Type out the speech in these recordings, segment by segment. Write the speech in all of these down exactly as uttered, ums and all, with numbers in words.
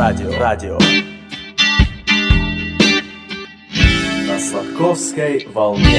радио, радио. На Сладковской волне.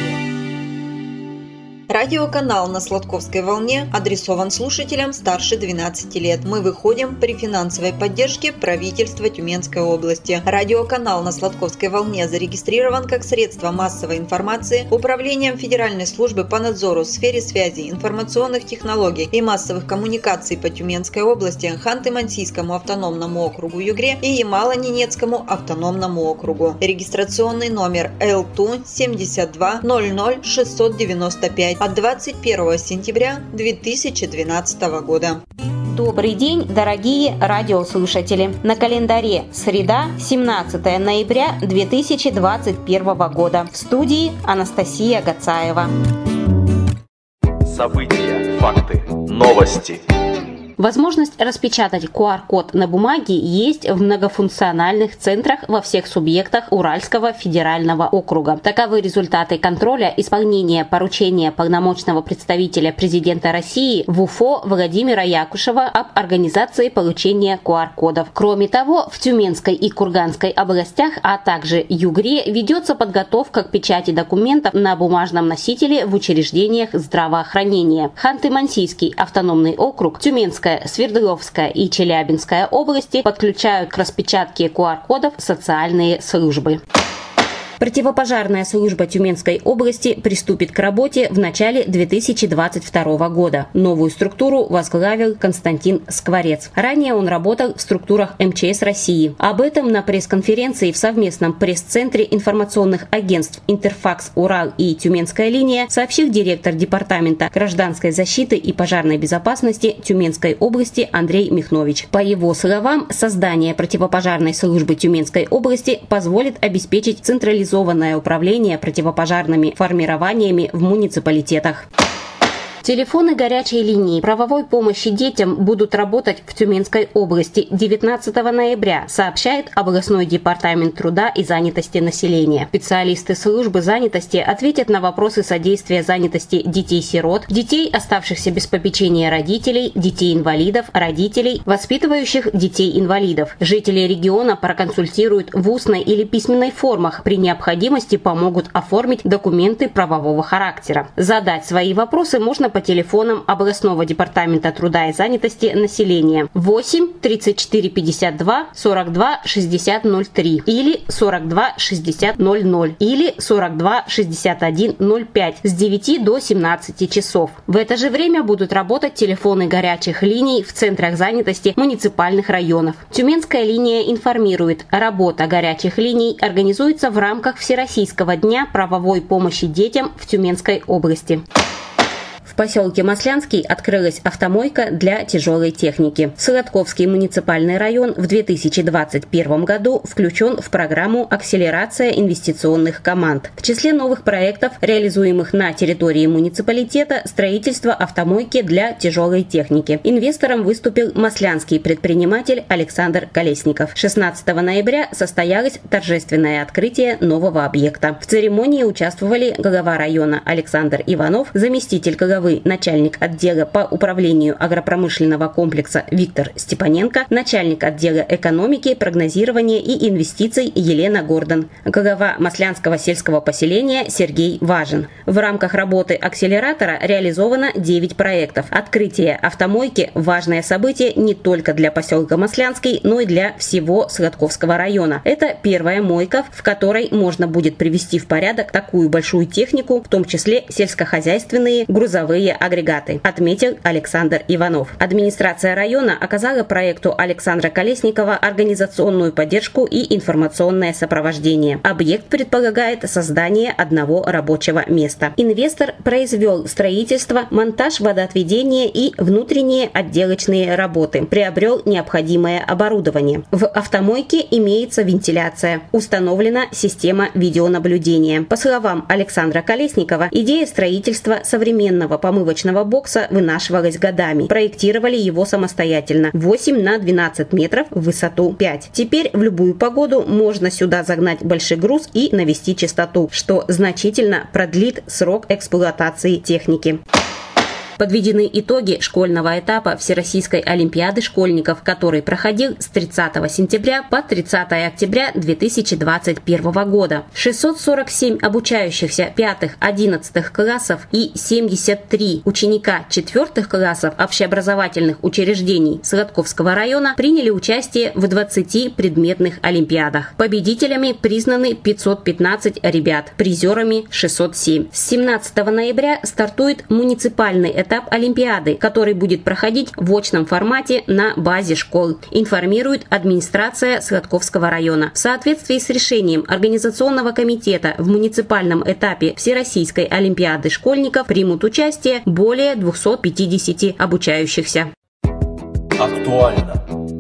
Радиоканал на Сладковской волне адресован слушателям старше двенадцати лет. Мы выходим при финансовой поддержке правительства Тюменской области. Радиоканал на Сладковской волне зарегистрирован как средство массовой информации Управлением Федеральной службы по надзору в сфере связи, информационных технологий и массовых коммуникаций по Тюменской области, Ханты-Мансийскому автономному округу Югре и Ямало-Ненецкому автономному округу. Регистрационный номер Эл Ту семьдесят два ноль ноль шестьсот девяносто пять от двадцать первого сентября две тысячи двенадцатого года. Добрый день, дорогие радиослушатели! На календаре среда, семнадцатое ноября две тысячи двадцать первого года. В студии Анастасия Гацаева. События, факты, новости. Возможность распечатать ку ар код на бумаге есть в многофункциональных центрах во всех субъектах Уральского федерального округа. Таковы результаты контроля исполнения поручения полномочного представителя президента России в УФО Владимира Якушева об организации получения ку ар кодов. Кроме того, в Тюменской и Курганской областях, а также Югре ведется подготовка к печати документов на бумажном носителе в учреждениях здравоохранения. Ханты-Мансийский автономный округ, Тюменская, Свердловская и Челябинская области подключают к распечатке ку ар кодов социальные службы. Противопожарная служба Тюменской области приступит к работе в начале две тысячи двадцать второго года. Новую структуру возглавил Константин Скворец. Ранее он работал в структурах эм че эс России. Об этом на пресс-конференции в совместном пресс-центре информационных агентств «Интерфакс Урал» и «Тюменская линия» сообщил директор Департамента гражданской защиты и пожарной безопасности Тюменской области Андрей Михнович. По его словам, создание противопожарной службы Тюменской области позволит обеспечить централизацию управление противопожарными формированиями в муниципалитетах. Телефоны горячей линии правовой помощи детям будут работать в Тюменской области девятнадцатого ноября, сообщает областной департамент труда и занятости населения. Специалисты службы занятости ответят на вопросы содействия занятости детей-сирот, детей, оставшихся без попечения родителей, детей-инвалидов, родителей, воспитывающих детей-инвалидов. Жители региона проконсультируют в устной или письменной формах, при необходимости помогут оформить документы правового характера. Задать свои вопросы можно по телефонам областного департамента труда и занятости населения восемь тридцать четыре пятьдесят два сорок два шестьдесят ноль три или сорок два шестьдесят ноль ноль или сорок два шестьдесят один ноль пять с девяти до семнадцати часов. В это же время будут работать телефоны горячих линий в центрах занятости муниципальных районов. Тюменская линия информирует, работа горячих линий организуется в рамках Всероссийского дня правовой помощи детям в Тюменской области. В поселке Маслянский открылась автомойка для тяжелой техники. Сладковский муниципальный район в две тысячи двадцать первом году включен в программу «Акселерация инвестиционных команд». В числе новых проектов, реализуемых на территории муниципалитета, строительство автомойки для тяжелой техники. Инвестором выступил маслянский предприниматель Александр Колесников. шестнадцатого ноября состоялось торжественное открытие нового объекта. В церемонии участвовали глава района Александр Иванов, заместитель главы начальник отдела по управлению агропромышленного комплекса Виктор Степаненко, начальник отдела экономики, прогнозирования и инвестиций Елена Гордон, глава Маслянского сельского поселения Сергей Важин. В рамках работы акселератора реализовано девять проектов. Открытие автомойки – важное событие не только для поселка Маслянский, но и для всего Сладковского района. Это первая мойка, в которой можно будет привести в порядок такую большую технику, в том числе сельскохозяйственные, грузовые агрегаты, отметил Александр Иванов. Администрация района оказала проекту Александра Колесникова организационную поддержку и информационное сопровождение. Объект предполагает создание одного рабочего места. Инвестор произвел строительство, монтаж водоотведения и внутренние отделочные работы. Приобрел необходимое оборудование. В автомойке имеется вентиляция. Установлена система видеонаблюдения. По словам Александра Колесникова, идея строительства современного помывочного бокса вынашивалась годами. Проектировали его самостоятельно. восемь на двенадцать метров, в высоту пять. Теперь в любую погоду можно сюда загнать большой груз и навести чистоту, что значительно продлит срок эксплуатации техники. Подведены итоги школьного этапа Всероссийской олимпиады школьников, который проходил с тридцатого сентября по тридцатое октября две тысячи двадцать первого года. шестьсот сорок семь обучающихся пятых-одиннадцатых классов и семьдесят три ученика четвертых классов общеобразовательных учреждений Сладковского района приняли участие в двадцати предметных олимпиадах. Победителями признаны пятьсот пятнадцать ребят, призерами шестьсот семь. С семнадцатого ноября стартует муниципальный этап олимпиады, который будет проходить в очном формате на базе школ, информирует администрация Сладковского района. В соответствии с решением Организационного комитета в муниципальном этапе Всероссийской олимпиады школьников примут участие более двухсот пятидесяти обучающихся. Актуально.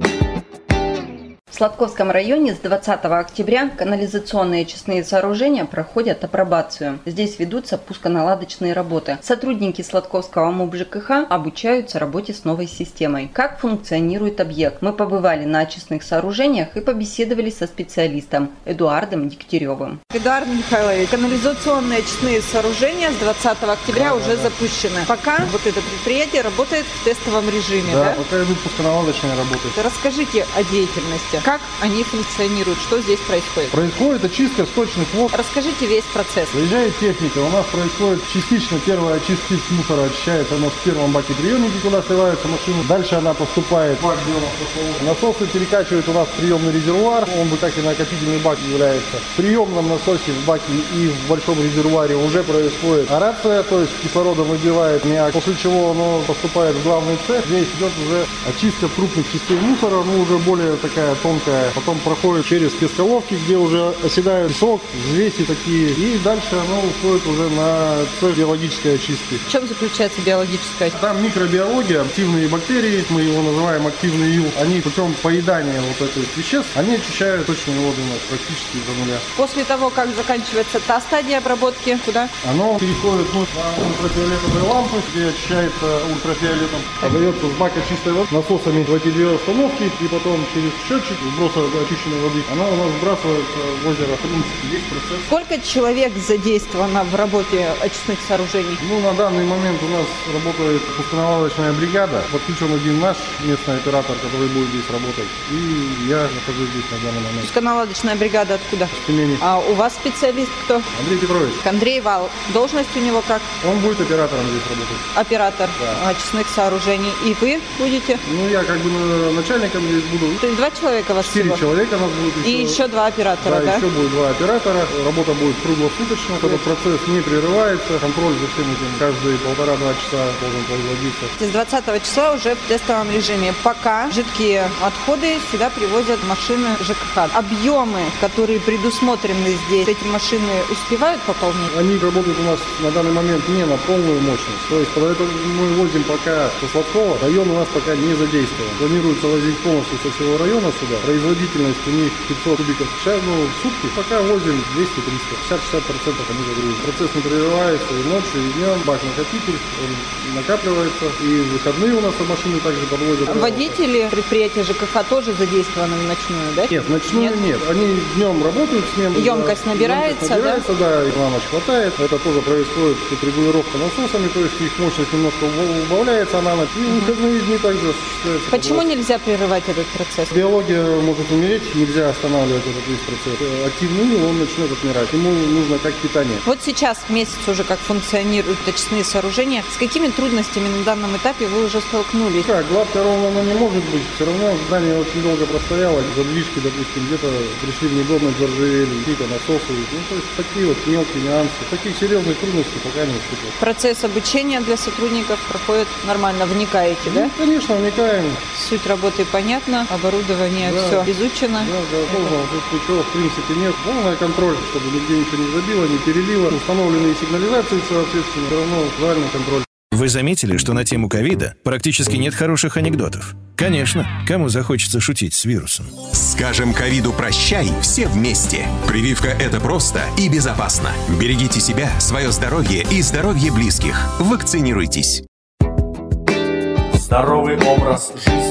В Сладковском районе с двадцатого октября канализационные очистные сооружения проходят апробацию. Здесь ведутся пусконаладочные работы. Сотрудники Сладковского МУП ЖКХ обучаются работе с новой системой. Как функционирует объект? Мы побывали на очистных сооружениях и побеседовали со специалистом Эдуардом Дегтяревым. Эдуард Михайлович, канализационные очистные сооружения с двадцатого октября да, уже да. запущены. Пока вот это предприятие работает в тестовом режиме, да? Да, пока идут пусконаладочные работы. Расскажите о деятельности. Как они функционируют? Что здесь происходит? Происходит очистка сточных вод. Расскажите весь процесс. Заезжает техника. У нас происходит частично первая очистка мусора. Очищается она в первом баке приемники, куда сливается машина. Дальше она поступает в бак биомасла. Насосы перекачивают у нас в приемный резервуар. Он бы как и накопительный бак является. В приемном насосе в баке и в большом резервуаре уже происходит аэрация, то есть кислородом выбивает аммиак, после чего оно поступает в главный цех. Здесь идет уже очистка крупных частей мусора, ну уже более такая тонкая. Потом проходит через песколовки, где уже оседает песок, взвеси такие. И дальше оно уходит уже на цех биологической очистки. В чем заключается биологическая очистка? Там микробиология, активные бактерии, мы его называем активный ил. Они путем поедания вот этих веществ, они очищают сточные воды практически до нуля. После того, как заканчивается та стадия обработки, куда? Оно переходит ну, на ультрафиолетовые лампы, где очищается ультрафиолетом. Подается с бака чистой воды насосами в эти две установки, и потом через счетчик сброса очищенной воды, она у нас сбрасывается в озеро. В принципе, весь процесс. Сколько человек задействовано в работе очистных сооружений? Ну, на данный момент у нас работает пусконаладочная бригада. Подключен один наш местный оператор, который будет здесь работать. И я нахожусь здесь на данный момент. Пусконаладочная бригада откуда? С Тюмени. А у вас специалист кто? Андрей Петрович. Андрей Вал. Должность у него как? Он будет оператором здесь работать. Оператор да. очистных сооружений. И вы будете? Ну, я как бы начальником здесь буду. То есть два человека вас Четыре всего? человека нас будет еще. И еще два оператора, да? Да, еще будет два оператора. Работа будет круглосуточно. Этот процесс не прерывается. Контроль за всем этим каждые полтора-два часа должен производиться. С двадцатого числа уже в тестовом режиме. Пока жидкие отходы сюда привозят машины ЖКХ. Объемы, которые предусмотрены здесь, эти машины успевают пополнить? Они работают у нас на данный момент не на полную мощность. То есть поэтому мы возим пока со Сладкова. Район у нас пока не задействован. Планируется возить полностью со всего района сюда. Производительность у них пятьсот кубиков в час, ну, в сутки. Пока возим двести-триста. пятьдесят-шестьдесят процентов они загрузят. Процесс не прерывается и ночью, и днем. Бак-накопитель, он накапливается. И в выходные у нас машины также подвозят. Водители предприятия ЖКХ тоже задействованы в ночную, да? Нет, в ночную нет. нет. Они днем работают, смену. Емкость да, набирается, емкость набирается, да? да, и на ночь хватает. Это тоже происходит тут регулировка насосами, то есть их мощность немножко убавляется на ночь. И в выходные дни также осуществляется. Почему нельзя прерывать этот процесс? Биология может умереть, нельзя останавливать этот весь процесс. Активный ил, он начнет отмирать. Ему нужно как питание. Вот сейчас месяц уже как функционируют очистные сооружения. С какими трудностями на данном этапе вы уже столкнулись? Как, гладко ровно оно не может быть. Все равно здание очень долго простояло. Задвижки, допустим, где-то пришли в негодность, заржавели, какие-то насосы. Ну, то есть такие вот мелкие нюансы. Таких серьезных трудностей пока не испытывал. Процесс обучения для сотрудников проходит нормально. Вникаете, да? Ну, конечно, вникаем. Суть работы понятна, оборудование да. все изучено. Да, да, полного тут ничего в принципе нет. Полный контроль, чтобы нигде ничего не забило, не перелило. Установленные сигнализации, соответственно, все равно правильный контроль. Вы заметили, что на тему ковида практически нет хороших анекдотов? Конечно, кому захочется шутить с вирусом. Скажем ковиду прощай все вместе. Прививка – это просто и безопасно. Берегите себя, свое здоровье и здоровье близких. Вакцинируйтесь. Здоровый образ жизни.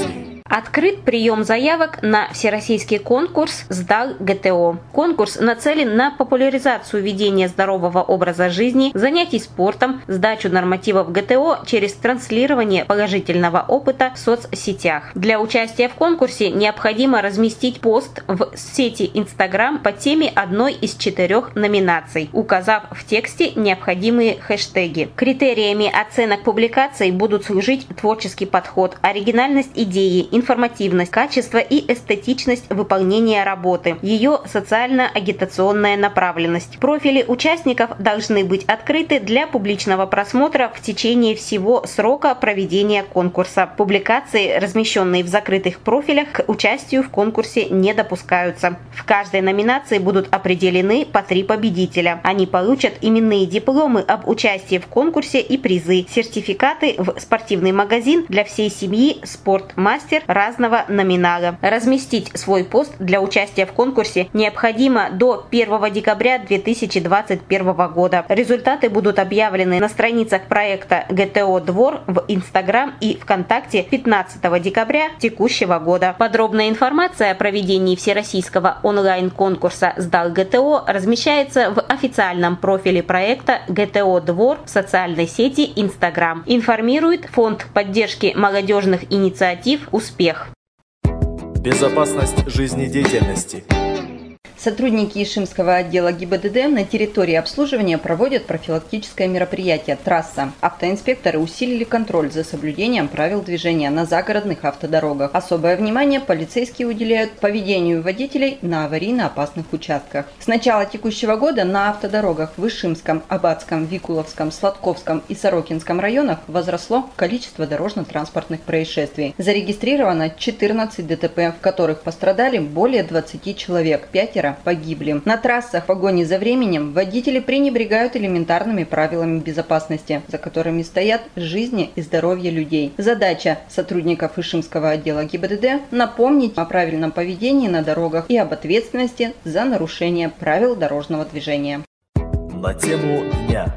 Открыт прием заявок на всероссийский конкурс «Сдал ГТО». Конкурс нацелен на популяризацию ведения здорового образа жизни, занятий спортом, сдачу нормативов ГТО через транслирование положительного опыта в соцсетях. Для участия в конкурсе необходимо разместить пост в сети Instagram по теме одной из четырех номинаций, указав в тексте необходимые хэштеги. Критериями оценок публикаций будут служить творческий подход, оригинальность идеи, информативность, качество и эстетичность выполнения работы, ее социально-агитационная направленность. Профили участников должны быть открыты для публичного просмотра в течение всего срока проведения конкурса. Публикации, размещенные в закрытых профилях, к участию в конкурсе не допускаются. В каждой номинации будут определены по три победителя. Они получат именные дипломы об участии в конкурсе и призы, сертификаты в спортивный магазин для всей семьи «Спортмастер» разного номинала. Разместить свой пост для участия в конкурсе необходимо до первого декабря две тысячи двадцать первого года. Результаты будут объявлены на страницах проекта ГТО «Двор» в Инстаграм и ВКонтакте пятнадцатого декабря текущего года. Подробная информация о проведении всероссийского онлайн-конкурса «Сдал ГТО» размещается в официальном профиле проекта ГТО «Двор» в социальной сети Инстаграм. Информирует Фонд поддержки молодежных инициатив «Успех». Безопасность жизнедеятельности. Сотрудники Ишимского отдела ГИБДД на территории обслуживания проводят профилактическое мероприятие «Трасса». Автоинспекторы усилили контроль за соблюдением правил движения на загородных автодорогах. Особое внимание полицейские уделяют поведению водителей на аварийно опасных участках. С начала текущего года на автодорогах в Ишимском, Абатском, Викуловском, Сладковском и Сорокинском районах возросло количество дорожно-транспортных происшествий. Зарегистрировано четырнадцать ДТП, в которых пострадали более двадцати человек, пятеро погибли. На трассах в погоне за временем водители пренебрегают элементарными правилами безопасности, за которыми стоят жизни и здоровье людей. Задача сотрудников Ишимского отдела ГИБДД – напомнить о правильном поведении на дорогах и об ответственности за нарушение правил дорожного движения. На тему дня.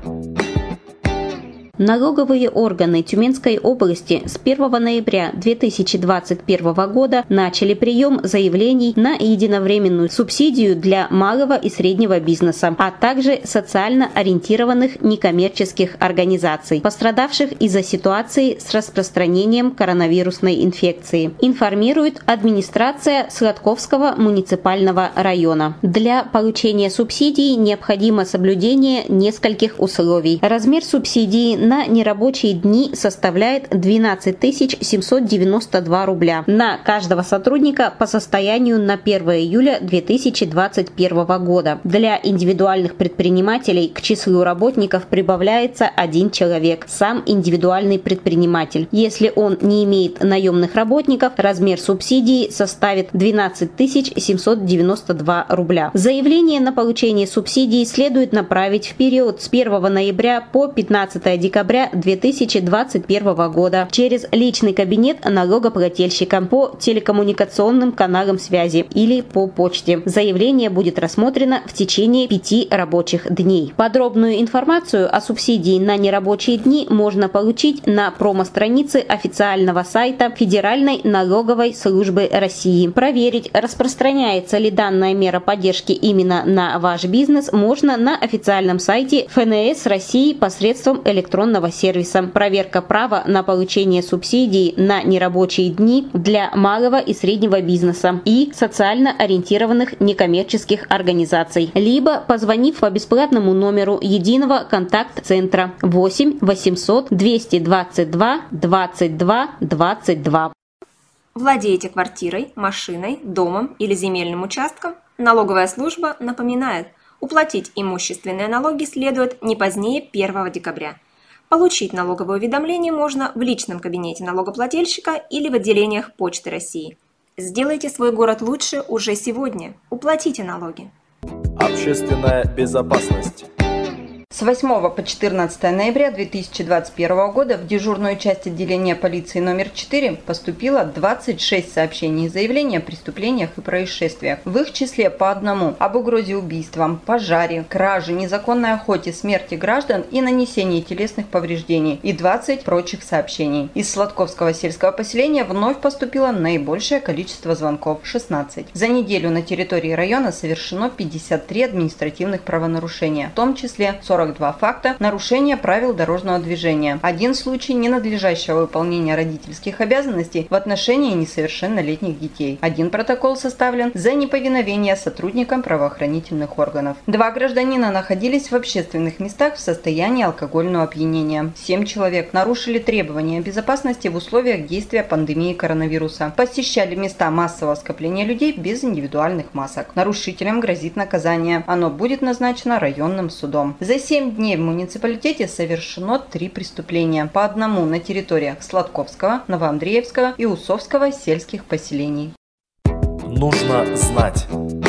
Налоговые органы Тюменской области с первого ноября две тысячи двадцать первого года начали прием заявлений на единовременную субсидию для малого и среднего бизнеса, а также социально ориентированных некоммерческих организаций, пострадавших из-за ситуации с распространением коронавирусной инфекции, информирует администрация Сладковского муниципального района. Для получения субсидий необходимо соблюдение нескольких условий. Размер субсидии на нерабочие дни составляет двенадцать тысяч семьсот девяносто два рубля на каждого сотрудника по состоянию на первое июля две тысячи двадцать первого года. Для индивидуальных предпринимателей к числу работников прибавляется один человек, сам индивидуальный предприниматель. Если он не имеет наемных работников, размер субсидии составит двенадцать тысяч семьсот девяносто два рубля. Заявление на получение субсидии следует направить в период с первого ноября по пятнадцатое декабря две тысячи двадцать первого года через личный кабинет налогоплательщика, по телекоммуникационным каналам связи или по почте. Заявление будет рассмотрено в течение пяти рабочих дней. Подробную информацию о субсидии на нерабочие дни можно получить на промо-странице официального сайта Федеральной налоговой службы России. Проверить, распространяется ли данная мера поддержки именно на ваш бизнес, можно на официальном сайте эф эн эс России посредством электронного сервиса. Проверка права на получение субсидий на нерабочие дни для малого и среднего бизнеса и социально ориентированных некоммерческих организаций. Либо позвонив по бесплатному номеру единого контакт-центра восемь восемьсот двести двадцать два двадцать два двадцать два. Владеете квартирой, машиной, домом или земельным участком? Налоговая служба напоминает, уплатить имущественные налоги следует не позднее первого декабря. Получить налоговое уведомление можно в личном кабинете налогоплательщика или в отделениях Почты России. Сделайте свой город лучше уже сегодня. Уплатите налоги. Общественная безопасность. С восьмого по четырнадцатое ноября две тысячи двадцать первого года в дежурную часть отделения полиции номер четыре поступило двадцать шесть сообщений и заявлений о преступлениях и происшествиях. В их числе по одному об угрозе убийством, пожаре, краже, незаконной охоте, смерти граждан и нанесении телесных повреждений и двадцать прочих сообщений. Из Сладковского сельского поселения вновь поступило наибольшее количество звонков – шестнадцать. За неделю на территории района совершено пятьдесят три административных правонарушения, в том числе сорок два факта нарушения правил дорожного движения, один случай ненадлежащего выполнения родительских обязанностей в отношении несовершеннолетних детей, один протокол составлен за неповиновение сотрудникам правоохранительных органов. Два гражданина находились в общественных местах в состоянии алкогольного опьянения. Семь человек нарушили требования безопасности в условиях действия пандемии коронавируса, посещали места массового скопления людей без индивидуальных масок. Нарушителям грозит наказание. Оно будет назначено районным судом. За семь дней в муниципалитете совершено три преступления, по одному на территориях Сладковского, Новоандреевского и Усовского сельских поселений. Нужно знать.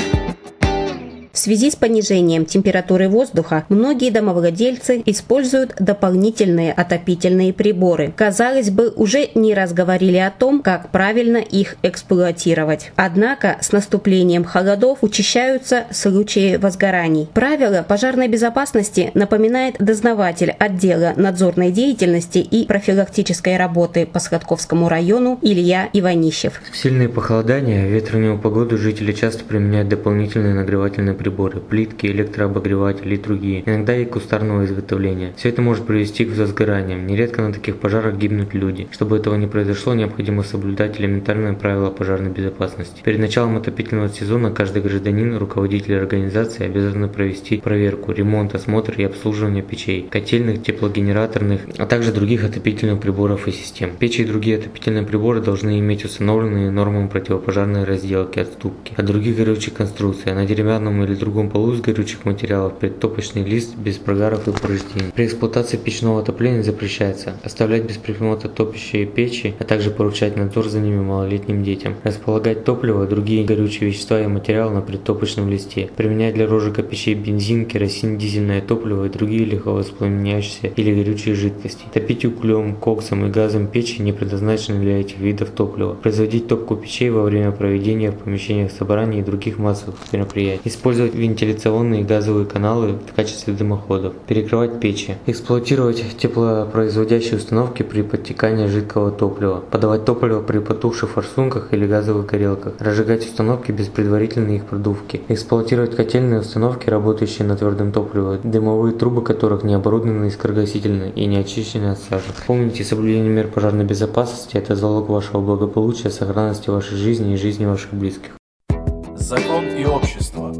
В связи с понижением температуры воздуха многие домовладельцы используют дополнительные отопительные приборы. Казалось бы, уже не раз говорили о том, как правильно их эксплуатировать. Однако с наступлением холодов учащаются случаи возгораний. Правила пожарной безопасности напоминает дознаватель отдела надзорной деятельности и профилактической работы по Сладковскому району Илья Иванищев. В сильные похолодания, ветреную погоду жители часто применяют дополнительные нагревательные приборы. Приборы, плитки, электрообогреватели и другие, иногда и кустарного изготовления. Все это может привести к возгораниям. Нередко на таких пожарах гибнут люди. Чтобы этого не произошло, необходимо соблюдать элементарные правила пожарной безопасности. Перед началом отопительного сезона каждый гражданин, руководитель организации обязаны провести проверку, ремонт, осмотр и обслуживание печей, котельных, теплогенераторных, а также других отопительных приборов и систем. Печи и другие отопительные приборы должны иметь установленные нормами противопожарной разделки, отступки от других горючих конструкций, а на деревянном или другом полу из горючих материалов предтопочный лист без прогаров и повреждений. При эксплуатации печного отопления запрещается оставлять без присмотра топящие печи, а также поручать надзор за ними малолетним детям, располагать топливо, другие горючие вещества и материалы на предтопочном листе, применять для розжига печей бензин, керосин, дизельное топливо и другие легко воспламеняющиеся или горючие жидкости, топить углем, коксом и газом печи, не предназначенные для этих видов топлива, производить топку печей во время проведения в помещениях собраний и других массовых мероприятий, использовать вентиляционные и газовые каналы в качестве дымоходов, перекрывать печи, эксплуатировать теплопроизводящие установки при подтекании жидкого топлива, подавать топливо при потухших форсунках или газовых горелках, разжигать установки без предварительной их продувки, эксплуатировать котельные установки, работающие на твердом топливе, дымовые трубы которых не оборудованы искрогасительно и не очищены от сажи. Помните, соблюдение мер пожарной безопасности – это залог вашего благополучия, сохранности вашей жизни и жизни ваших близких. Закон и общество.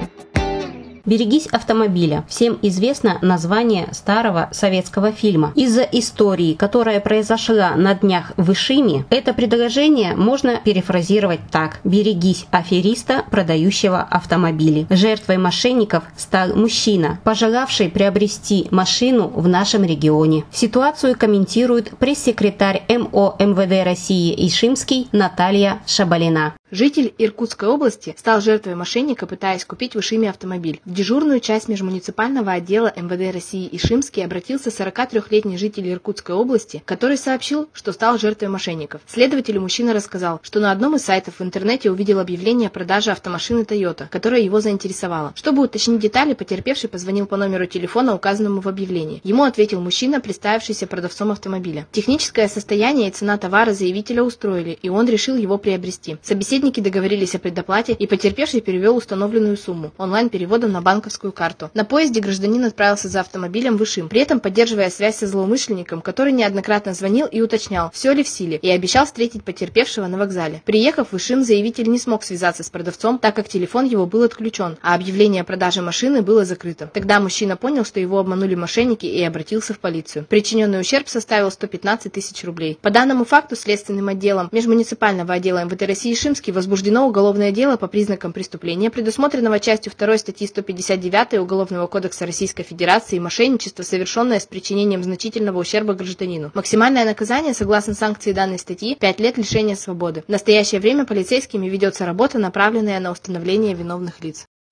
«Берегись автомобиля». Всем известно название старого советского фильма. Из-за истории, которая произошла на днях в Ишиме, это предложение можно перефразировать так: «Берегись афериста, продающего автомобили». Жертвой мошенников стал мужчина, пожелавший приобрести машину в нашем регионе. Ситуацию комментирует пресс-секретарь эм о эм вэ дэ России Ишимский Наталья Шабалина. Житель Иркутской области стал жертвой мошенника, пытаясь купить в Ишиме автомобиль. В дежурную часть межмуниципального отдела эм вэ дэ России Ишимский обратился сорокатрёхлетний житель Иркутской области, который сообщил, что стал жертвой мошенников. Следователю мужчина рассказал, что на одном из сайтов в интернете увидел объявление о продаже автомашины Toyota, которая его заинтересовала. Чтобы уточнить детали, потерпевший позвонил по номеру телефона, указанному в объявлении. Ему ответил мужчина, представившийся продавцом автомобиля. Техническое состояние и цена товара заявителя устроили, и он решил его приобрести. Собеседник Собеседники договорились о предоплате, и потерпевший перевел установленную сумму онлайн-переводом на банковскую карту. На поезде гражданин отправился за автомобилем в Ишим, при этом поддерживая связь со злоумышленником, который неоднократно звонил и уточнял, все ли в силе, и обещал встретить потерпевшего на вокзале. Приехав в Ишим, заявитель не смог связаться с продавцом, так как телефон его был отключен, а объявление о продаже машины было закрыто. Тогда мужчина понял, что его обманули мошенники, и обратился в полицию. Причиненный ущерб составил сто пятнадцать тысяч рублей. По данному факту следственным отделом межмуниципального отдела эм вэ дэ России Ишимский возбуждено уголовное дело по признакам преступления, предусмотренного частью второй статьи сто пятьдесят девять Уголовного кодекса Российской Федерации, мошенничество, совершенное с причинением значительного ущерба гражданину. Максимальное наказание, согласно санкции данной статьи, пять лет лишения свободы. В настоящее время полицейскими ведется работа, направленная на установление виновных лиц.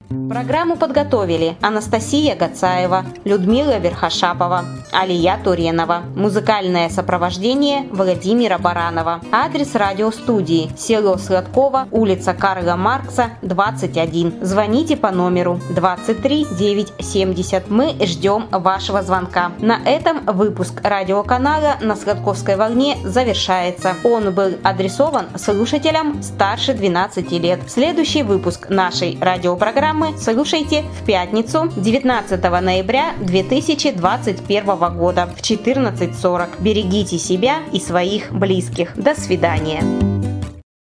Программу подготовили Анастасия Гацаева, Людмила Верхошапова, Алия Туренова. Музыкальное сопровождение Владимира Баранова. Адрес радиостудии: село Сладково, улица Карла Маркса, двадцать один. Звоните по номеру двадцать три девятьсот семьдесят. Мы ждем вашего звонка. На этом выпуск радиоканала «На Сладковской волне» завершается. Он был адресован слушателям старше двенадцати лет. Следующий выпуск нашей радиопрограммы слушайте в пятницу, девятнадцатого ноября две тысячи двадцать первого года в четырнадцать сорок. Берегите себя и своих близких. До свидания.